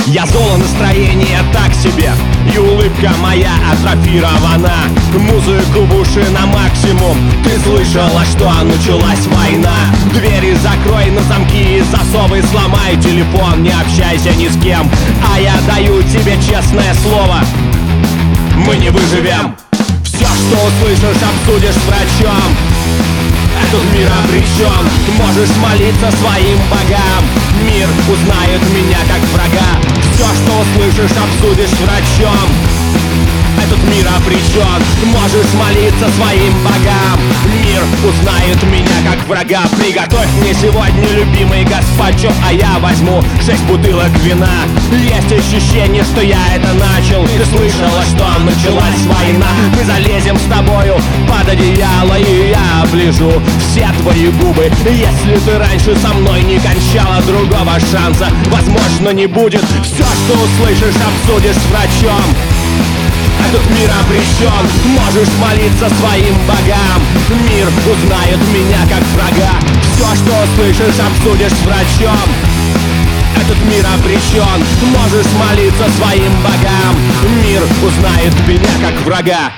Я зло, настроение так себе, и улыбка моя атрофирована. Музыку в уши на максимум. Ты слышала, что началась война? Двери закрой на замки и засовы, сломай телефон, не общайся ни с кем. А я даю тебе честное слово, мы не выживем. Все, что услышишь, обсудишь с врачом. Этот мир обречен. Можешь молиться своим богам, мир узнает меня как врага. Все, что услышишь, обсудишь с врачом. Этот мир обречен. Можешь молиться своим богам, мир узнает меня как врага. Приготовь мне сегодня, любимый гаспачо, а я возьму 6 бутылок вина. Есть ощущение, что я это начал. Ты слышала, что началась война? Мы залезем с тобою под одеяло, и я оближу все твои губы. Если ты раньше со мной не кончала, другого шанса, возможно, не будет. Все, что услышишь, обсудишь с врачом. Этот мир обречен. Можешь молиться своим богам, мир узнает меня как врага. Все, что услышишь, обсудишь с врачом. Этот мир обречен. Можешь молиться своим богам, мир узнает меня как врага.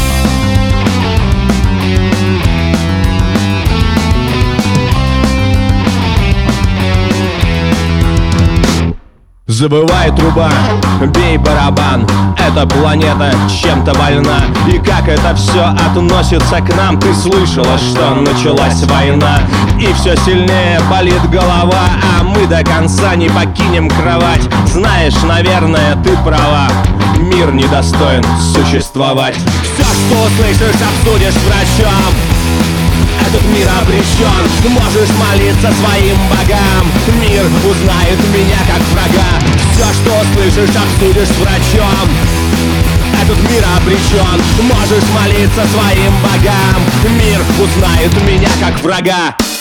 Забывай, труба, бей барабан. Эта планета чем-то больна. И как это все относится к нам? Ты слышала, что началась война, и все сильнее болит голова, а мы до конца не покинем кровать. Знаешь, наверное, ты права, мир недостоин существовать. Все, что услышишь, обсудишь с врачом. Этот мир обречен. Можешь молиться своим богам, мир узнает меня как врага. Все, что услышишь, обсудишь с врачом. Этот мир обречен. Можешь молиться своим богам, мир узнает меня как врага.